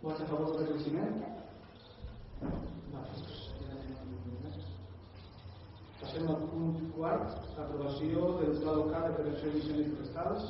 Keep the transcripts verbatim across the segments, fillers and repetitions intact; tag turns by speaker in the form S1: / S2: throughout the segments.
S1: Vots a favor del reconeixement? Passem al punt quart, aprovació del Pla Local de Prevenció d'Incendis Forestals.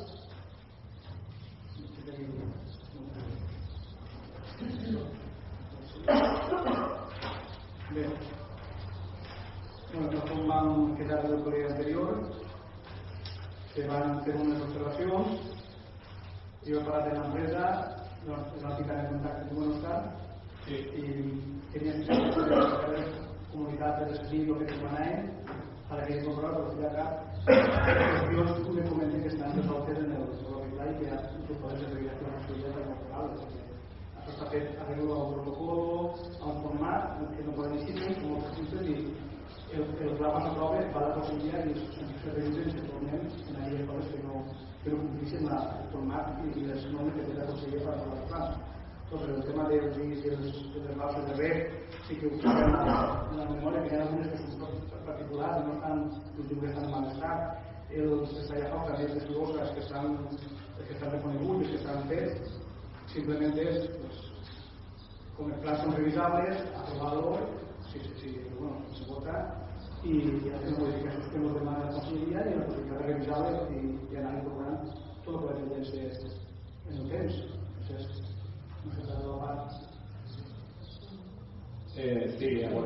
S1: Bé, bueno, com vam quedar del ple anterior, se van fer unes observacions. Jo he parlat de l'empresa, la ficar en contacte amb Buenostar i tenia la comunitat de l'escrit o que es manàvem para que comprobar por si acá cuestiones que me comenté que están resoltes en el Pla i que es poden ser regulacions absolutament naturals. Això està fet arreglo a un protocolo, a un format que no poden existir, com moltes simples, i el pla quan s'aprova va a la possibilitat i se revisen i se tornen en aquelles coses que no complixen el format i les normes que té la Conselleria per aprovar els plans. Però el tema dels baixos de rec sí que ho sabem en la memòria, que hi ha algunes que són particulars i no estan, l'últim que estan en mal estat. Els estallafocs, a més de suroses que estan reconeguts, que estan fets, simplement és, com els plans són revisables, aprovar-lo, se vota, i hacer modificacions que ens demana la Conselleria i la possibilitat de revisar-lo i anar incorporant tot el que la tendència en el temps. No sé, no sé, de la part.
S2: Sí, bueno,